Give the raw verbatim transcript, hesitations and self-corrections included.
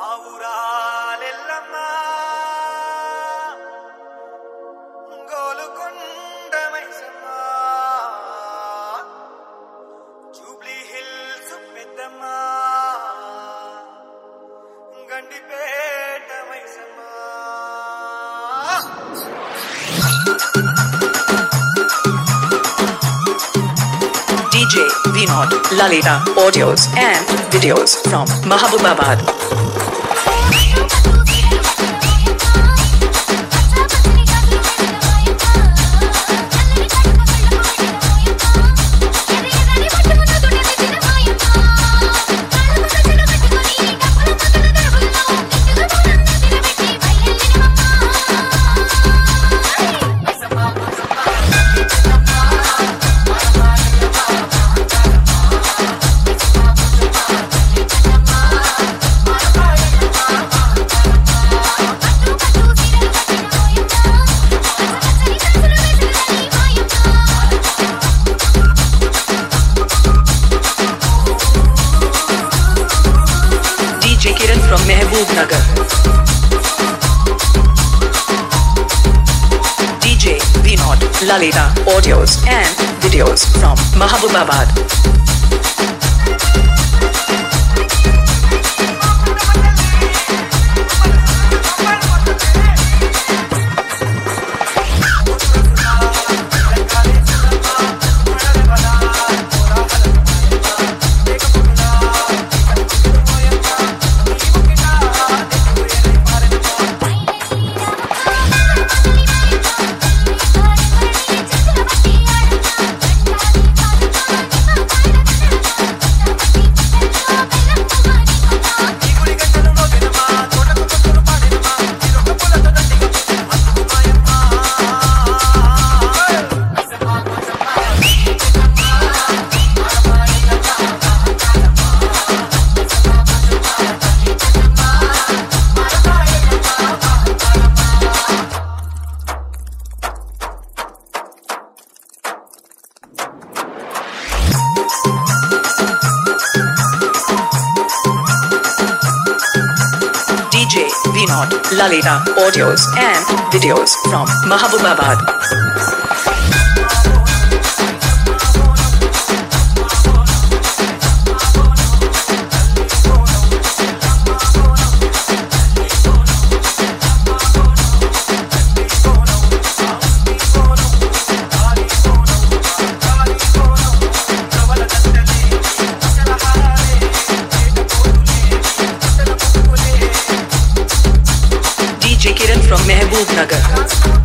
ఆవురాలెల్లమ్మా Golconda Maisamma Jubilee Hills Peddamma Gandipet మైసమ్మా D J Vinod Lalita audios and videos from Mahabubabad. D J Kiran from Mehboob Nagar. D J Vinod Lalita audios and videos from Mahabubabad. D J Vinod Lalita audios and videos from Mahabubabad. D J Kiran from Mehboob Nagar.